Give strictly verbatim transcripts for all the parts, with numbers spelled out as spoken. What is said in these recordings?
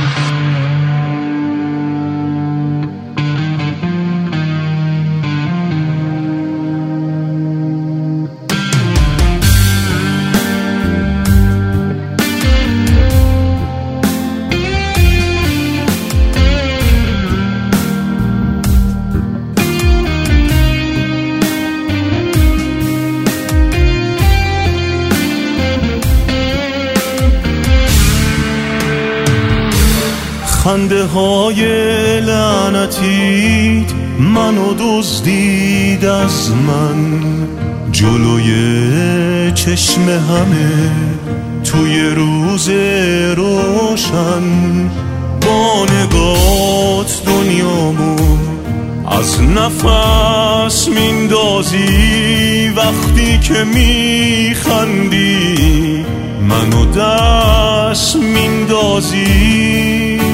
خنده های لعنتیت منو دزدید از من، جلوی چشم همه توی روز روشن. با نگات دنیامو از نفس میندازی، وقتی که میخندی منو دست میندازی.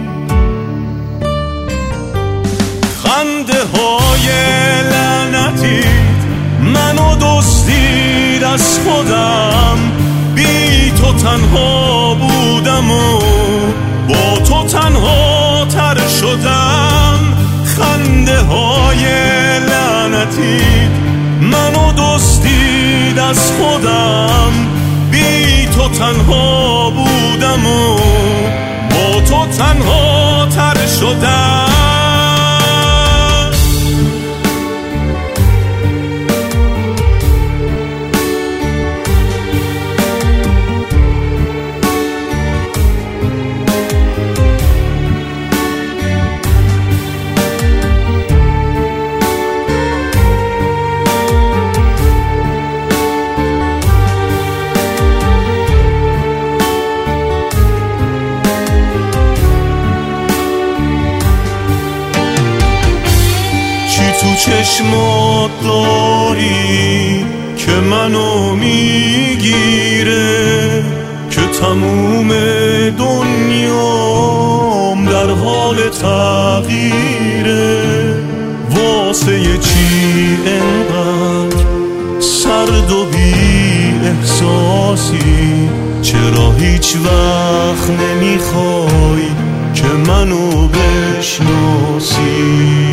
خنده های لعنتیت منو دزدید از خودم، بی تو تنها بودم و با تو تنها تر شدم. خنده های لعنتیت منو دزدید از خودم، بی تو تنها بودم و با تو تنها تر شدم. تو چشمات داری که منو میگیره، که تموم دنیام در حال تغییره. واسه چی انقدر سرد و بی احساسی؟ چرا هیچ وقت نمیخوای که منو بشناسی؟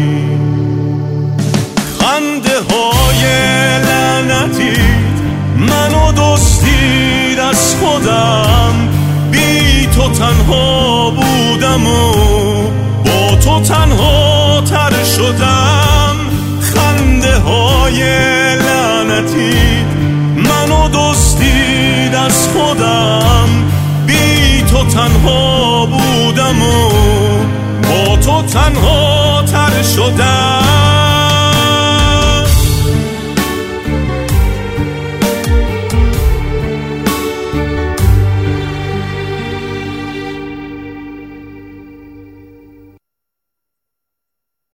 خنده های لعنتیت منو دزدید از خودم، بی تو تنها بودم و با تو تنها تر شدم. خنده های لعنتیت منو دزدید از خودم، بی تو تنها بودم و با تو تنها تر شدم.